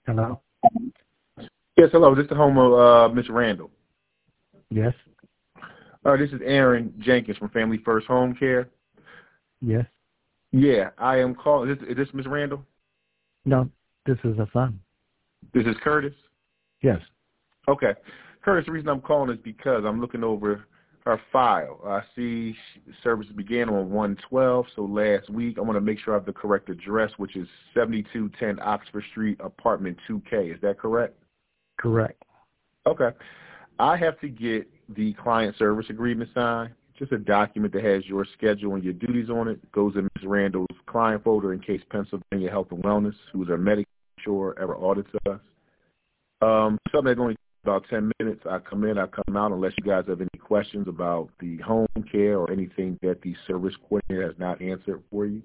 Hello? Yes, hello. This is the home of Miss Randall. Yes. This is Aaron Jenkins from Family First Home Care. Yes. Yeah, I am calling. Is this Miss Randall? No, this is a son. This is Curtis? Yes. Okay. Curtis, the reason I'm calling is because I'm looking over her file. I see services began on 1/12, so last week. I want to make sure I have the correct address, which is 7210 Oxford Street, apartment 2K. Is that correct? Correct. Okay. I have to get the client service agreement signed, just a document that has your schedule and your duties on it. It goes in Ms. Randall's client folder in case Pennsylvania Health and Wellness, who's our Medicaid insurer, ever audits us. Something that only takes about 10 minutes. I come in, I come out, unless you guys have any questions about the home care or anything that the service coordinator has not answered for you.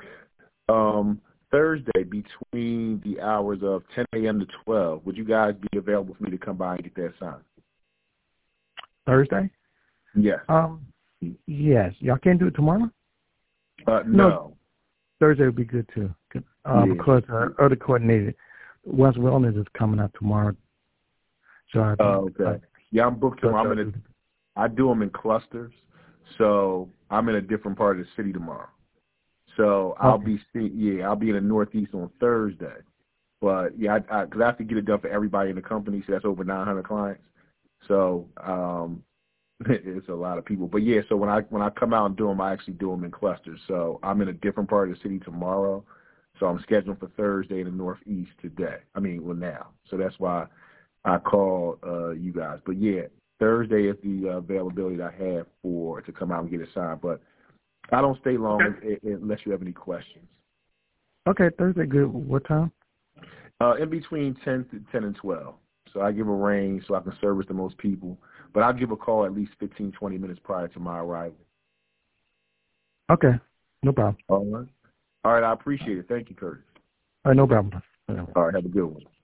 Thursday, between the hours of 10 a.m. to 12, would you guys be available for me to come by and get that signed? Thursday? Yes. Yes. Y'all can't do it tomorrow? No. Thursday would be good too. Because our other coordinator, West Wellness, is coming out tomorrow. So okay. Yeah, I'm booked tomorrow. I do them in clusters, so I'm in a different part of the city tomorrow. So I'll be in the Northeast on Thursday. But yeah, because I have to get it done for everybody in the company, so that's over 900 clients. So it's a lot of people. But yeah, so when I come out and do them, I actually do them in clusters. So I'm in a different part of the city tomorrow. So I'm scheduled for Thursday in the Northeast today. Now. So that's why I call you guys. But yeah, Thursday is the availability that I have to come out and get it signed. But I don't stay long unless you have any questions. Okay, Thursday good. What time? In between 10 and 12. So I give a range so I can service the most people. But I'll give a call at least 15, 20 minutes prior to my arrival. Okay, no problem. All right. All right, I appreciate it. Thank you, Curtis. All right, no problem. All right, have a good one.